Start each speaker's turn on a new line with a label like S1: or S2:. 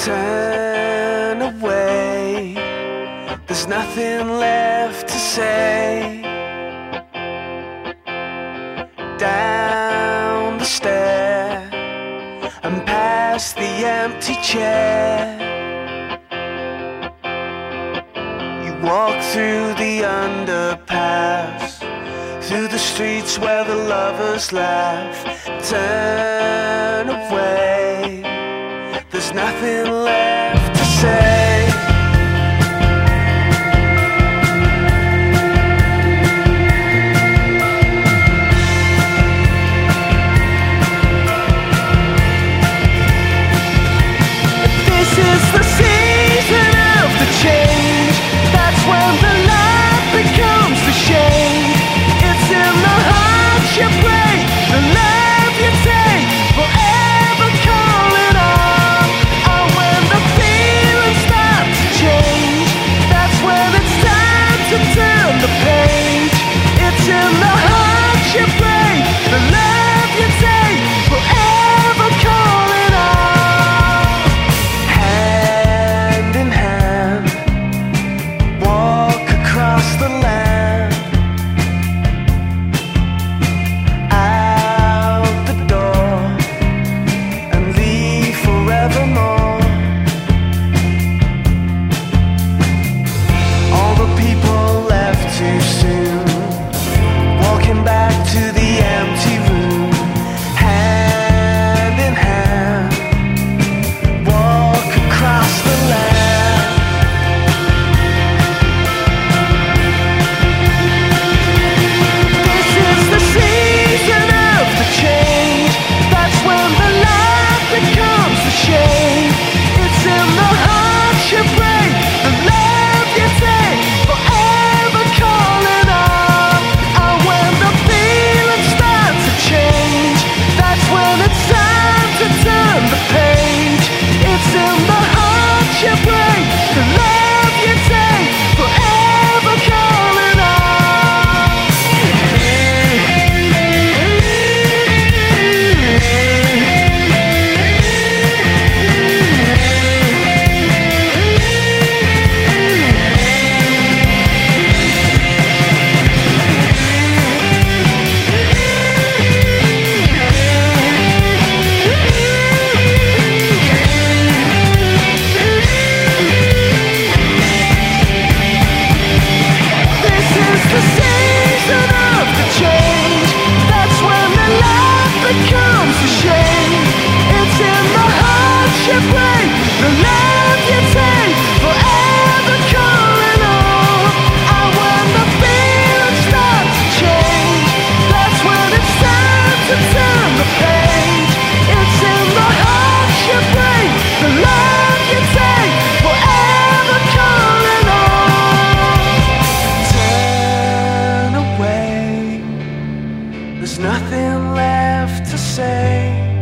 S1: Turn away, there's nothing left to say. Down the stair and past the empty chair, you walk through the underpass, through the streets where the lovers laugh. Turn away, there's nothing left to say. This is the season of the change. That's when the light becomes the shade. It's in the heart you break, the love you take, forever calling on. And when the feelings start to change, that's when it's time to turn the page. It's in the heart you break, the love you take, forever calling on. Hand in hand, walk across the land, out the door, and leave forevermore. All the people left too soon, walking back to the empty room. Hand in hand, walk across the land. This is the season of the change. That's when the light becomes the shade. It's in the heart you break, the love you take, forever calling on. And when the feelings start to change, that's when it's time to turn the page. It's in the heart you break, the love you take, forever calling on. This is the season of the change. That's when the light becomes a shade. It's in the heart you break, the love you take, forever calling on. And when the feelings start to change, that's when it's time to turn the page. It's in the heart you break, the love you take, forever calling on. Turn away, there's nothing left to say.